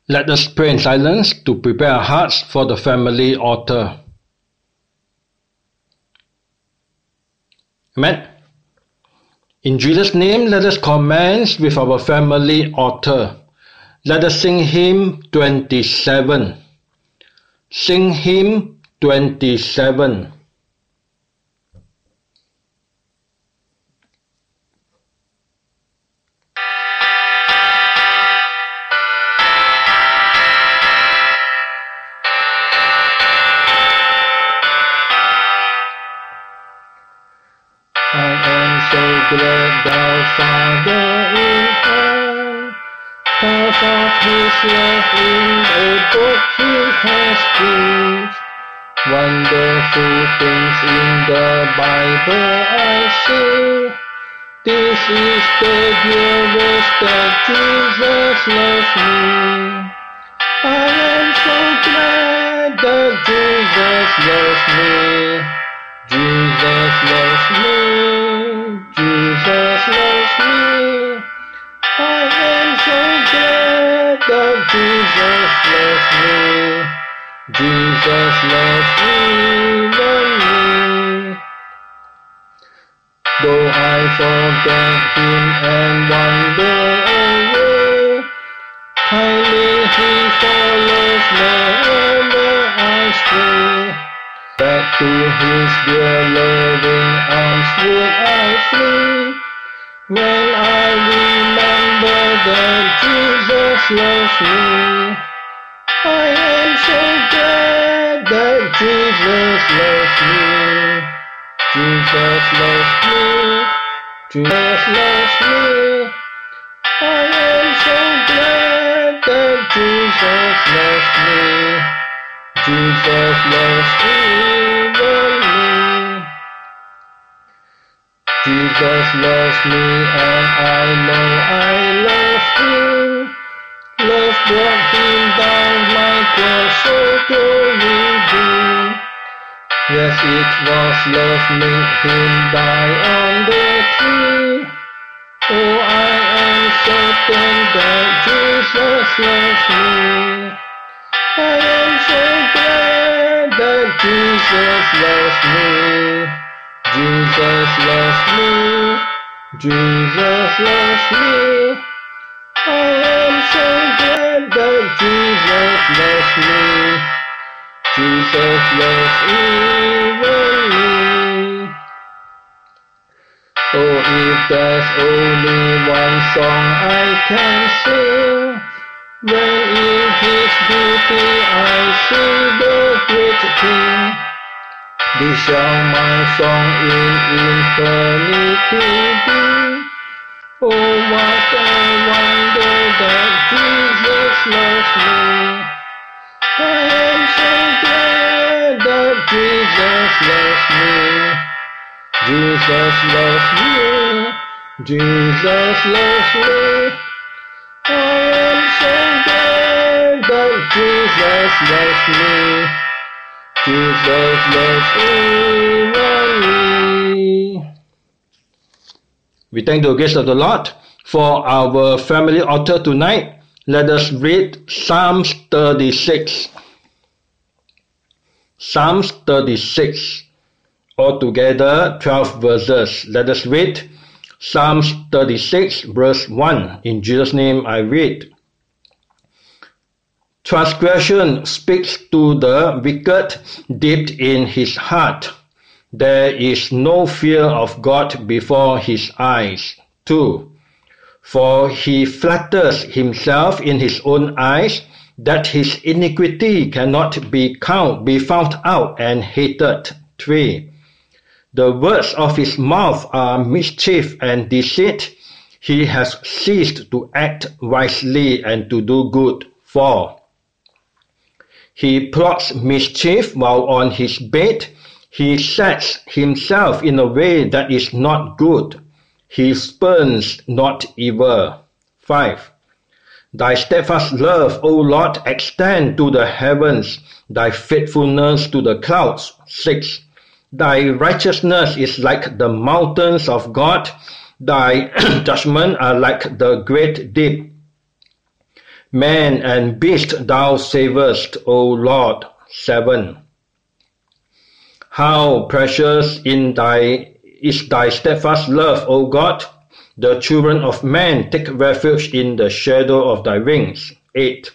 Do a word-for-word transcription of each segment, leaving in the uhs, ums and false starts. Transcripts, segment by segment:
Let us pray in silence to prepare our hearts for the family altar. Amen. In Jesus' name, let us commence with our family altar. Let us sing hymn twenty-seven. Sing hymn twenty-seven. Glad thou, Father in heaven, thought of his love in a book he has put. Wonderful things in the Bible I see. This is the dearest that Jesus loves me. I am so glad that Jesus loves me. Jesus loves me. Jesus loves me. I am so glad that Jesus loves me. Jesus loves even me. Though I forget him and wander away, kindly he follows wherever I stray. Back to his dear loving arms would I flee, when I remember that Jesus loves me. I am so glad that Jesus loves me. Jesus loves me. Jesus loves me. I am so glad that Jesus loves me. Jesus loves even me. Jesus loves me and I know I love him. Love brought him down like a soul to redeem. Yes, it was love made him die on the tree. Oh, I am certain that Jesus loves me. I am so glad that Jesus loves me. Jesus loves me. Jesus loves me. I am so glad that Jesus loves me. Jesus loves even me. Oh, if there's only one song I can sing, when in his beauty I see the great King, this shall my song in eternity be. Oh, what a wonder that Jesus loves me. I am so glad that Jesus loves me. Jesus loves me. Jesus loves me. I am so glad that Jesus loves me. Jesus loves even me. We thank the grace of the Lord for our family altar tonight. Let us read Psalms thirty-six. Psalms thirty-six. Altogether twelve verses. Let us read Psalms thirty-six verse one. In Jesus' name I read. Transgression speaks to the wicked deep in his heart. There is no fear of God before his eyes. two. For he flatters himself in his own eyes, that his iniquity cannot be count, be found out and hated. three. The words of his mouth are mischief and deceit. He has ceased to act wisely and to do good. four. He plots mischief while on his bed. He sets himself in a way that is not good. He spurns not evil. five. Thy steadfast love, O Lord, extend to the heavens, thy faithfulness to the clouds. six. Thy righteousness is like the mountains of God, thy judgments are like the great deep. Man and beast thou savest, O Lord. seven. How precious in thy is thy steadfast love, O God. The children of man take refuge in the shadow of thy wings. eight.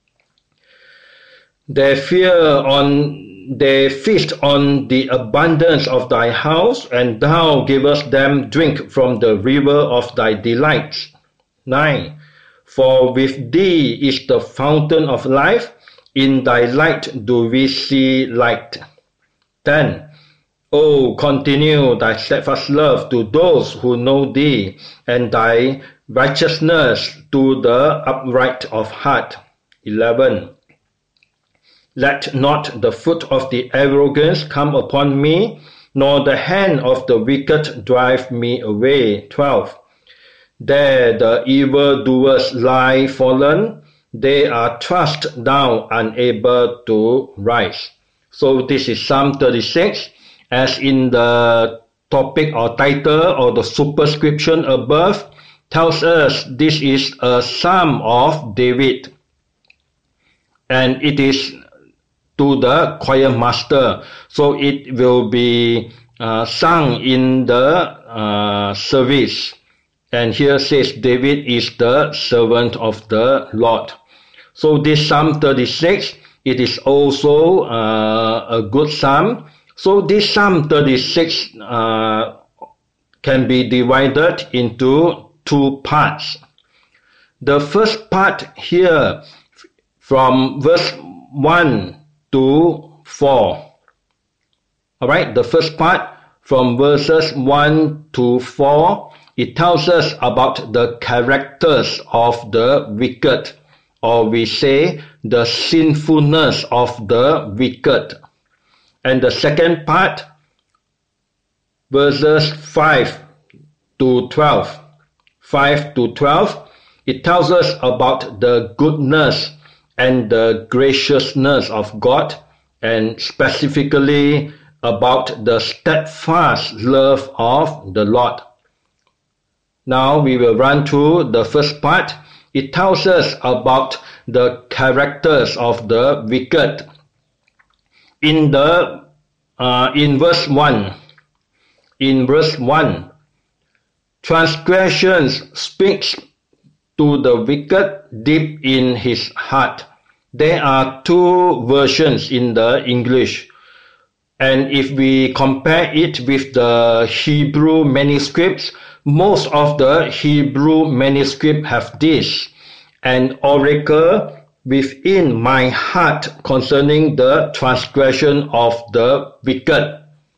They fear on they feast on the abundance of thy house, and thou givest them drink from the river of thy delights. nine. For with thee is the fountain of life, in thy light do we see light. ten. O continue thy steadfast love to those who know thee, and thy righteousness to the upright of heart. eleven. Let not the foot of the arrogant come upon me, nor the hand of the wicked drive me away. twelve. There the evildoers lie fallen, they are thrust down, unable to rise. So this is Psalm thirty-six. As in the topic or title or the superscription above, tells us this is a psalm of David, and it is to the choir master, so it will be uh, sung in the uh, service. And here says David is the servant of the Lord. So this Psalm thirty-six, it is also uh, a good psalm. So this Psalm thirty-six uh, can be divided into two parts. The first part here from verse one to four. Alright, the first part from verses one to four, it tells us about the characters of the wicked, or we say the sinfulness of the wicked. And the second part, verses five to twelve, five to twelve, it tells us about the goodness and the graciousness of God, and specifically about the steadfast love of the Lord. Now we will run through the first part. It tells us about the characters of the wicked. In the uh, in verse one, in verse one, transgressions speaks to the wicked deep in his heart. There are two versions in the English, and if we compare it with the Hebrew manuscripts, most of the Hebrew manuscripts have this: an oracle within my heart concerning the transgression of the wicked.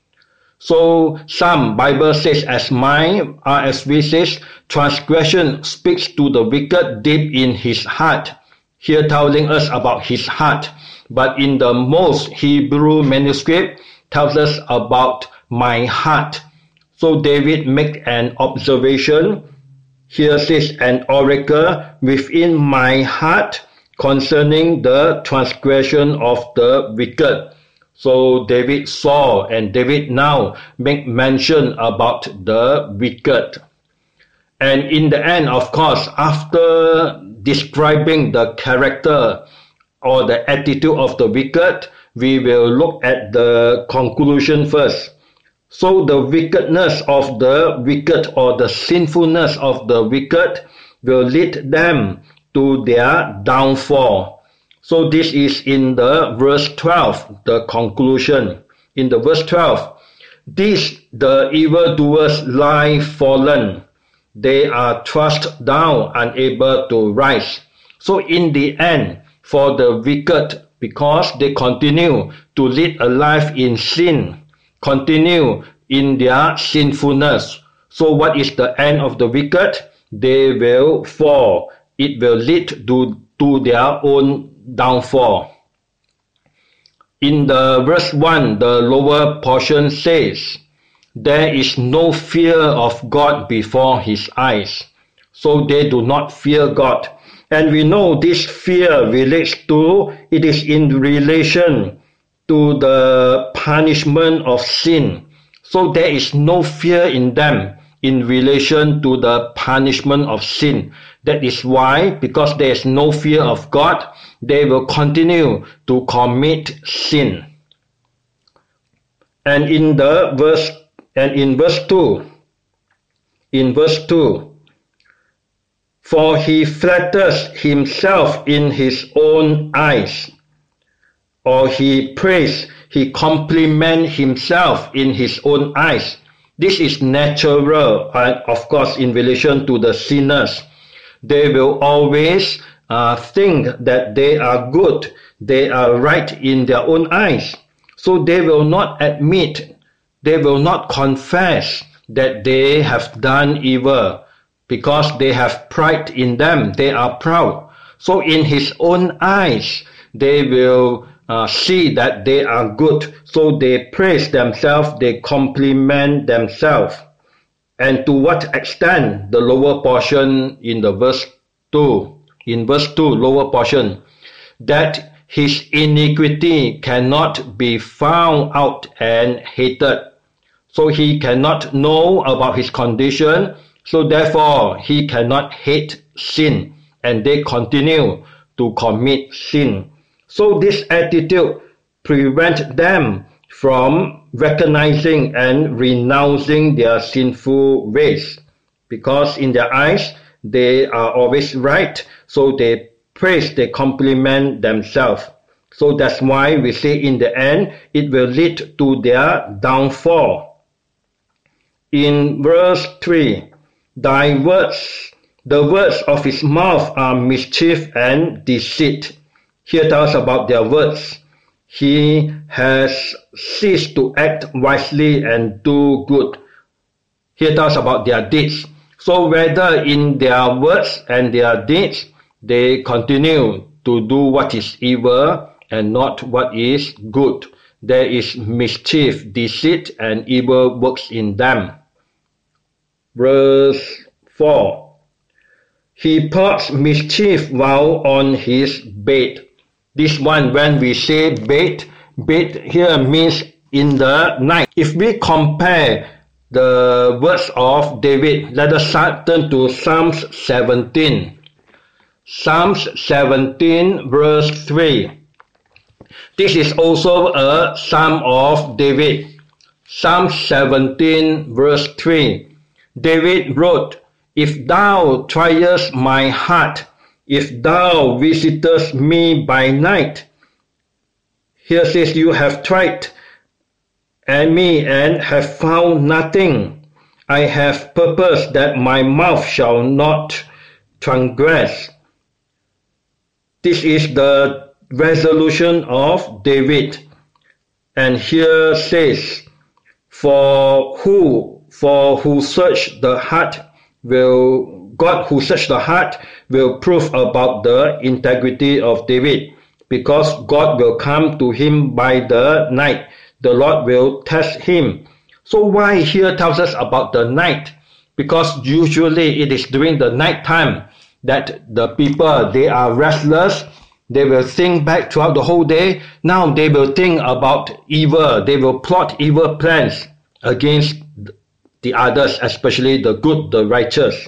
So some Bible says as mine, R S V says, transgression speaks to the wicked deep in his heart. Here telling us about his heart. But in the most Hebrew manuscript tells us about my heart. So David make an observation. Here says an oracle within my heart concerning the transgression of the wicked. So David saw, and David now make mention about the wicked. And in the end, of course, after describing the character or the attitude of the wicked, we will look at the conclusion first. So the wickedness of the wicked, or the sinfulness of the wicked, will lead them to their downfall. So this is in the verse twelve, the conclusion. In the verse twelve, these the evildoers lie fallen. They are thrust down, unable to rise. So in the end, for the wicked, because they continue to lead a life in sin, continue in their sinfulness. So what is the end of the wicked? They will fall. It will lead to, to their own downfall. In the verse one, the lower portion says, there is no fear of God before his eyes. So they do not fear God. And we know this fear relates to, it is in relation to the punishment of sin. So there is no fear in them. in relation to the punishment of sin. That is why, because there is no fear of God, they will continue to commit sin. And in the verse and in verse two, in verse two, for he flatters himself in his own eyes, or he praise, he compliment himself in his own eyes. This is natural, and of course, in relation to the sinners. They will always uh, think that they are good, they are right in their own eyes. So they will not admit, they will not confess that they have done evil, because they have pride in them, they are proud. So in his own eyes, they will uh, see that they are good. So they praise themselves, they compliment themselves. And to what extent? The lower portion in the verse two, in verse two, lower portion, that his iniquity cannot be found out and hated. So he cannot know about his condition, so therefore he cannot hate sin, and they continue to commit sin. So this attitude prevents them from recognizing and renouncing their sinful ways, because in their eyes they are always right, so they praise, they compliment themselves. So that's why we say in the end it will lead to their downfall. In verse three, thy words, the words of his mouth are mischief and deceit. Here tells about their words. He has ceased to act wisely and do good. Here tells about their deeds. So whether in their words and their deeds, they continue to do what is evil and not what is good. There is mischief, deceit, and evil works in them. Verse four. He plots mischief while on his bed. This one, when we say bed, bed here means in the night. If we compare the words of David, let us turn to Psalms seventeen. Psalms seventeen verse three. This is also a Psalm of David. Psalm seventeen verse three. David wrote, if thou triest my heart, if thou visitest me by night. Here says, you have tried and me and have found nothing. I have purposed that my mouth shall not transgress. This is the resolution of David. And here says, for who, for who search the heart will, God who search the heart will prove about the integrity of David, because God will come to him by the night. The Lord will test him. So why here tells us about the night? Because usually it is during the night time that the people, they are restless. They will think back throughout the whole day. Now they will think about evil. They will plot evil plans against the others, especially the good, the righteous.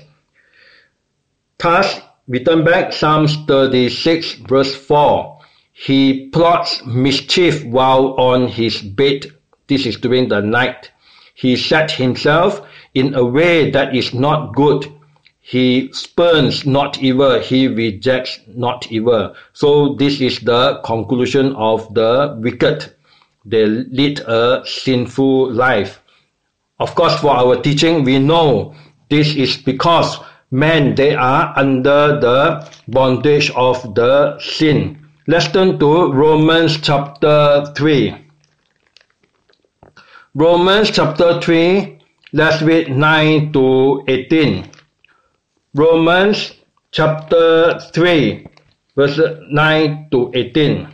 Thus, we turn back Psalms thirty-six verse four. He plots mischief while on his bed. This is during the night. He set himself in a way that is not good. He spurns not evil. He rejects not evil. So this is the conclusion of the wicked. They lead a sinful life. Of course, for our teaching, we know this is because men, they are under the bondage of the sin. Let's turn to Romans chapter three. Romans chapter three, let's read nine to eighteen. Romans chapter three, verse nine to eighteen.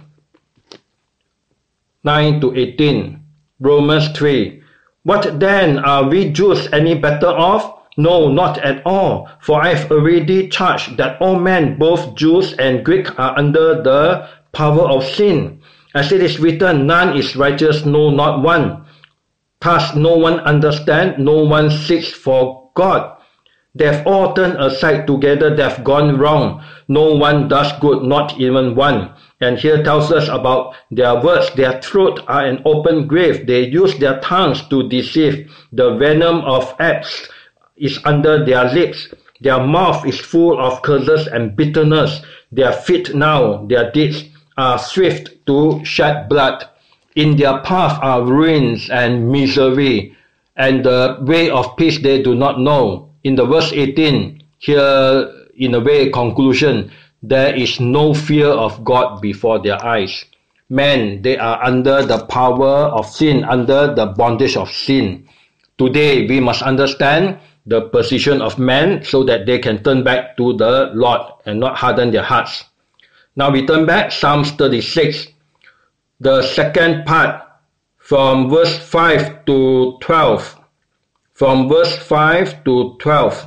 nine to eighteen. Romans three. What then, are we Jews any better off? No, not at all. For I have already charged that all men, both Jews and Greek, are under the power of sin. As it is written, none is righteous, no, not one. Thus no one understands, no one seeks for God. They have all turned aside together, they have gone wrong. No one does good, not even one. And here tells us about their words. Their throat are an open grave. They use their tongues to deceive. The venom of apes is under their lips. Their mouth is full of curses and bitterness. Their feet now, their deeds are swift to shed blood. In their path are ruins and misery, and the way of peace they do not know. In the verse eighteen, here in a way conclusion, there is no fear of God before their eyes. Men, they are under the power of sin, under the bondage of sin. Today, we must understand the position of men so that they can turn back to the Lord and not harden their hearts. Now we turn back, Psalms thirty-six, the second part, from verse five to twelve. From verse five to twelve.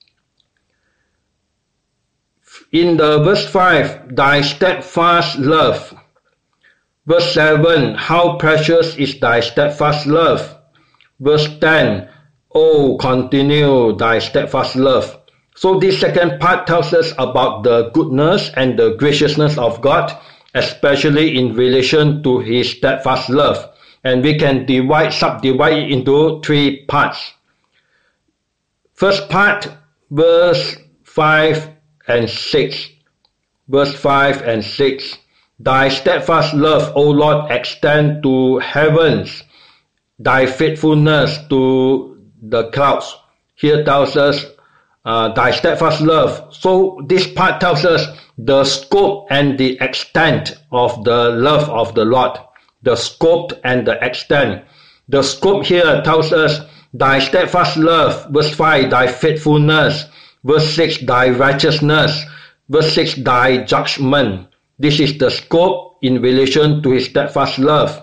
In the verse five, thy steadfast love. Verse seven, how precious is thy steadfast love. Verse ten, oh, continue thy steadfast love. So this second part tells us about the goodness and the graciousness of God, especially in relation to his steadfast love. And we can divide, subdivide it into three parts. First part, verse five and six. Verse five and six. Thy steadfast love, O Lord, extend to heavens, thy faithfulness to the clouds. Here tells us uh, thy steadfast love. So this part tells us the scope and the extent of the love of the Lord. The scope and the extent. The scope here tells us thy steadfast love. Verse five, thy faithfulness. Verse six, thy righteousness. Verse six, thy judgment. This is the scope in relation to his steadfast love.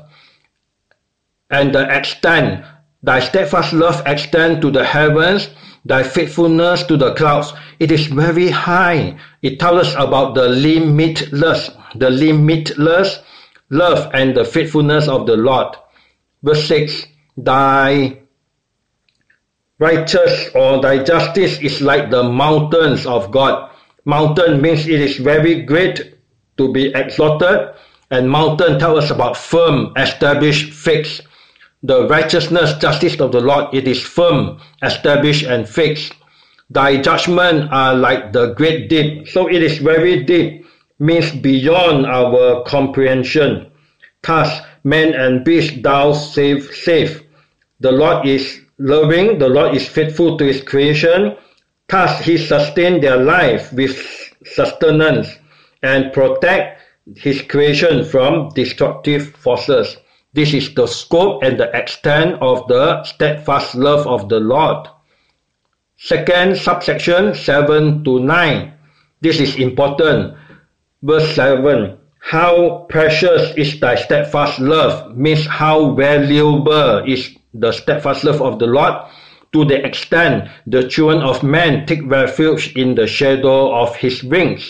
And the extent, thy steadfast love extend to the heavens, thy faithfulness to the clouds. It is very high. It tells us about the limitless, the limitless love and the faithfulness of the Lord. Verse six, thy righteous or thy justice is like the mountains of God. Mountain means it is very great to be exalted, and mountain tells us about firm, established, fixed. The righteousness, justice of the Lord, it is firm, established, and fixed. Thy judgment are like the great deep. So it is very deep, means beyond our comprehension. Thus, man and beast thou save, save. The Lord is loving, the Lord is faithful to his creation. Thus, he sustains their life with sustenance and protect his creation from destructive forces. This is the scope and the extent of the steadfast love of the Lord. Second subsection, seven to nine. This is important. Verse seven. How precious is thy steadfast love, means how valuable is the steadfast love of the Lord, to the extent the children of men take refuge in the shadow of his wings.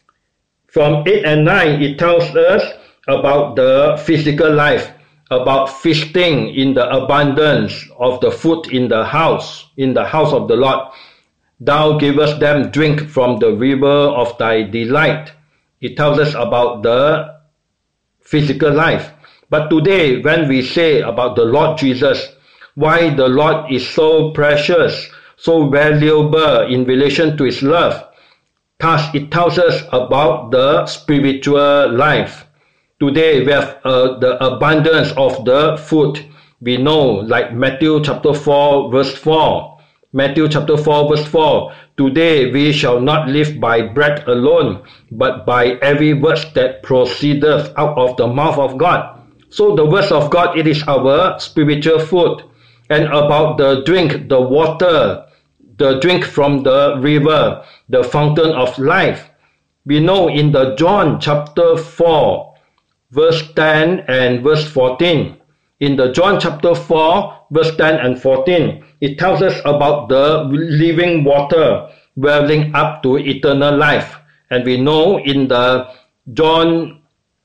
From eight and nine, it tells us about the physical life, about feasting in the abundance of the food in the house, in the house of the Lord. Thou givest them drink from the river of thy delight. It tells us about the physical life. But today, when we say about the Lord Jesus, why the Lord is so precious, so valuable in relation to his love, thus it tells us about the spiritual life. Today we have uh, the abundance of the food. We know, like Matthew chapter four verse four. Matthew chapter four verse four. Today we shall not live by bread alone, but by every word that proceedeth out of the mouth of God. So the words of God, it is our spiritual food. And about the drink, the water, the drink from the river, the fountain of life. We know in the John chapter four, verse ten and verse fourteen. In the John chapter four, verse ten and fourteen, it tells us about the living water welling up to eternal life. And we know in the John,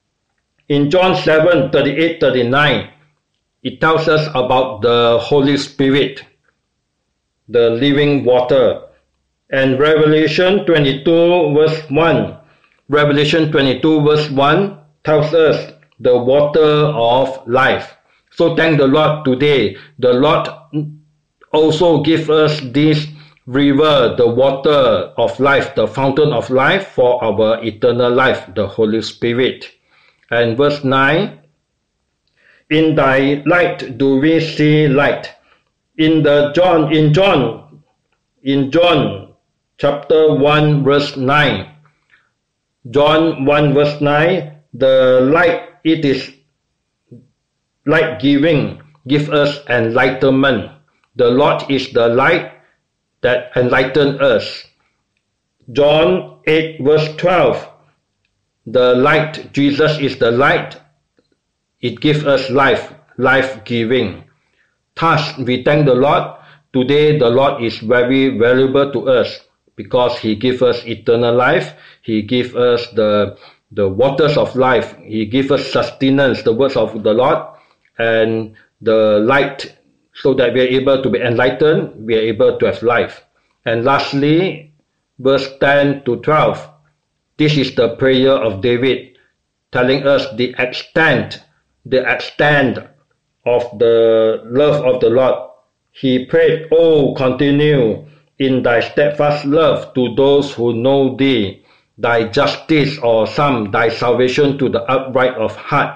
in John seven, thirty-eight, thirty-nine, it tells us about the Holy Spirit. the living water. And Revelation twenty-two verse one, Revelation twenty-two verse one tells us the water of life. So thank the Lord today. The Lord also gives us this river, the water of life, the fountain of life for our eternal life, the Holy Spirit. And verse nine, in thy light do we see light. In the John, in John, in John chapter one verse nine, John one verse nine, the light, it is light giving, give us enlightenment. The Lord is the light that enlighten us. John eight verse twelve, the light, Jesus is the light, it gives us life, life giving. Thus, we thank the Lord. Today, the Lord is very valuable to us because He gives us eternal life. He gives us the, the waters of life. He gives us sustenance, the words of the Lord, and the light, so that we are able to be enlightened, we are able to have life. And lastly, verse ten to twelve, this is the prayer of David, telling us the extent, the extent of the love of the Lord. He prayed, "Oh, continue in thy steadfast love to those who know thee, thy justice or some, thy salvation to the upright of heart."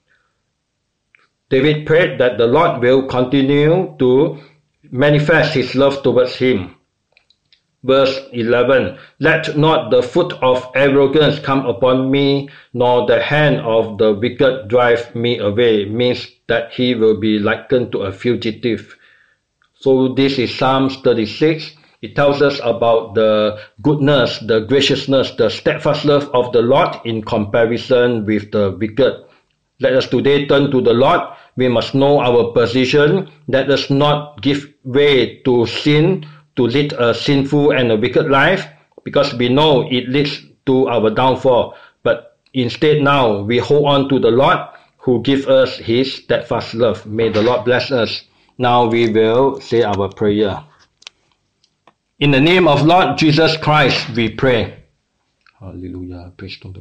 David prayed that the Lord will continue to manifest his love towards him. Verse eleven, let not the foot of arrogance come upon me, nor the hand of the wicked drive me away, means that he will be likened to a fugitive. So this is Psalms thirty-six. It tells us about the goodness, the graciousness, the steadfast love of the Lord in comparison with the wicked. Let us today turn to the Lord. We must know our position. Let us not give way to sin, to lead a sinful and a wicked life, because we know it leads to our downfall. But instead now, we hold on to the Lord who gives us His steadfast love. May the Lord bless us. Now we will say our prayer. In the name of Lord Jesus Christ, we pray. Hallelujah. Praise God.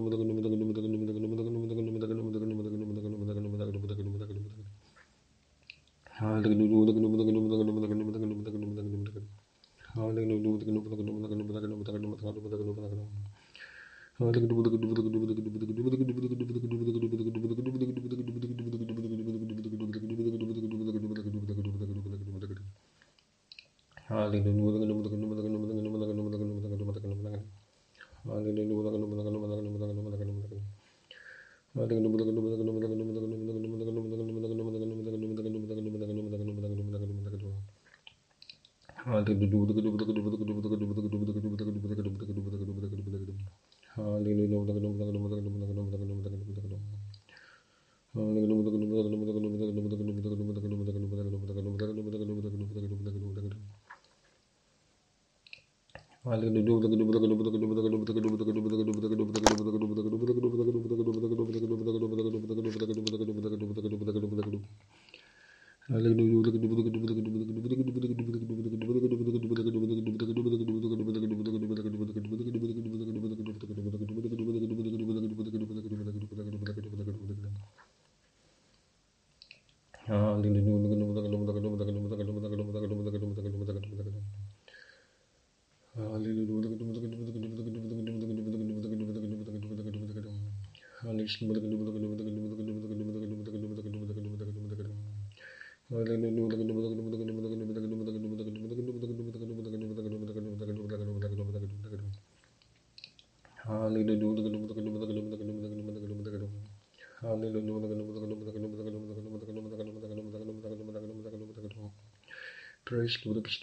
Praise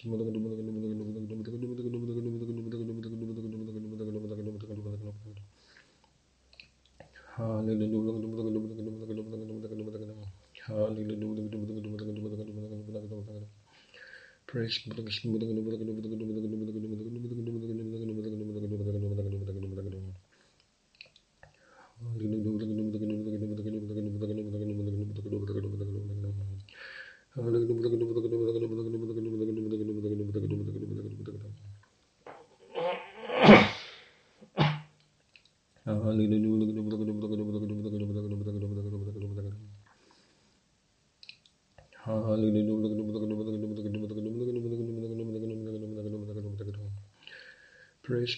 Praise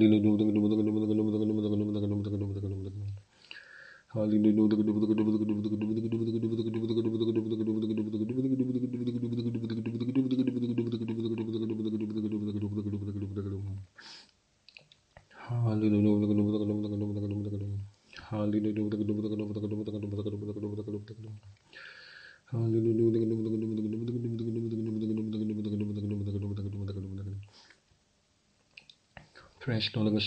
Praise the Lord.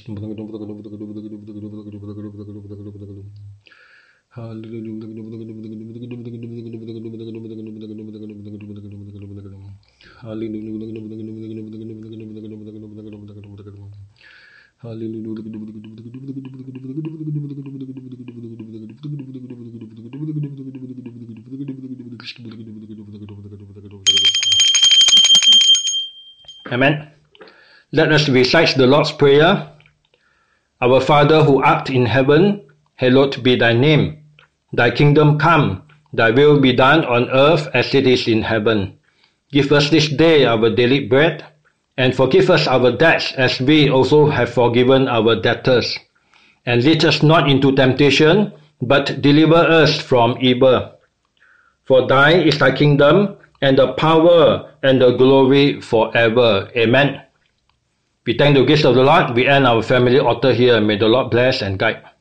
Amen. Let us recite the Lord's Prayer. Our Father who art in heaven, hallowed be thy name. Thy kingdom come, thy will be done on earth as it is in heaven. Give us this day our daily bread, and forgive us our debts as we also have forgiven our debtors. And lead us not into temptation, but deliver us from evil. For thine is thy kingdom, and the power, and the glory forever. Amen. We thank the grace of the Lord. We end our family altar here. May the Lord bless and guide.